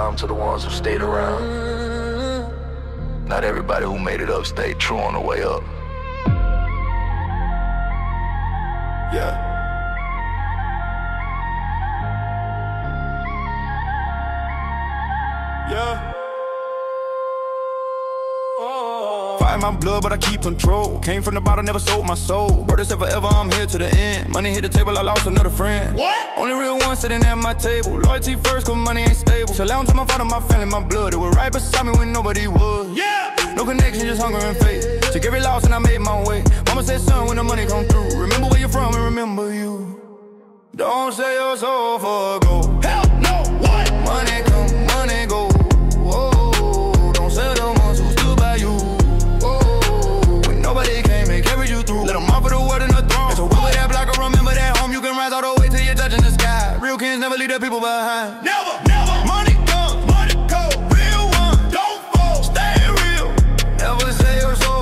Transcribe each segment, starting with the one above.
time to the ones who stayed around. Not everybody who made it up stayed true on the way up. Yeah. Yeah. Fight my blood, but I keep control. Came from the bottom, never sold my soul. Brother said forever, I'm here to the end. Money hit the table, I lost another friend. What? Only real one sitting at my table. Loyalty first, cause money ain't stable. So lounge to my father, my family, my blood. They were right beside me when nobody was. Yeah. No connection, just hunger and faith. Took every loss and I made my way. Mama said, son, when the money come through, remember where you're from and remember you. Don't sell your soul for gold. Hell no, what? Money come, money go. Oh, don't sell the ones who stood by you. Oh, when nobody came and carried you through. Let them offer the word in the throne. So over that block, or remember that home. You can rise all the way till you're touching the sky. Real kings never leave their people behind. Never, never. Money comes, money go. Real one, don't fall. Stay real. Never sell your soul.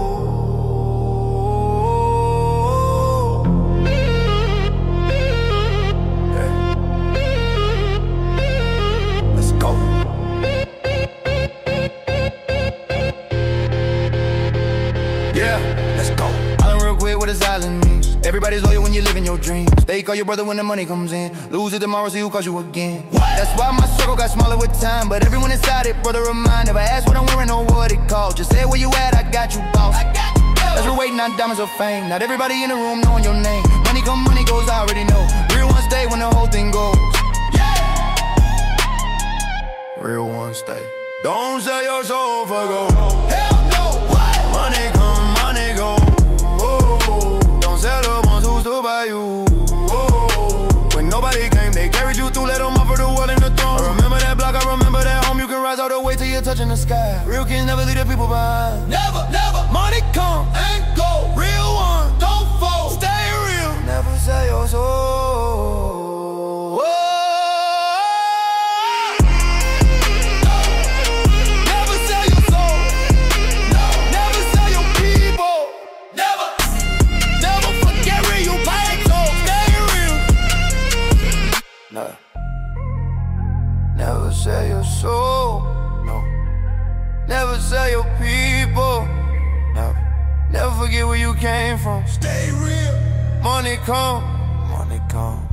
What does island means? Everybody's loyal when you're living your dreams. They call your brother when the money comes in. Lose it tomorrow, see who calls you again. What? That's why my circle got smaller with time. But everyone inside it, brother of mine. Never ask what I'm wearing or what it called. Just say where you at, I got you, boss. As we're waiting on diamonds of fame. Not everybody in the room knowing your name. Money come, money goes, I already know. Real ones stay when the whole thing goes. Yeah. Real ones stay. Don't sell your soul for gold. Hell no, what? Money come, money go. Sell the ones who stood by you. Oh, when nobody came, they carried you through. Let them offer the world in the throne. I remember that block, I remember that home. You can rise all the way till you're touching the sky. Real kings never leave their people behind. Never, never. Money come and go. Real one, don't fall. Stay real. Never sell your soul. Never sell your soul, no. Never sell your people, no. Never forget where you came from. Stay real. Money come, money come.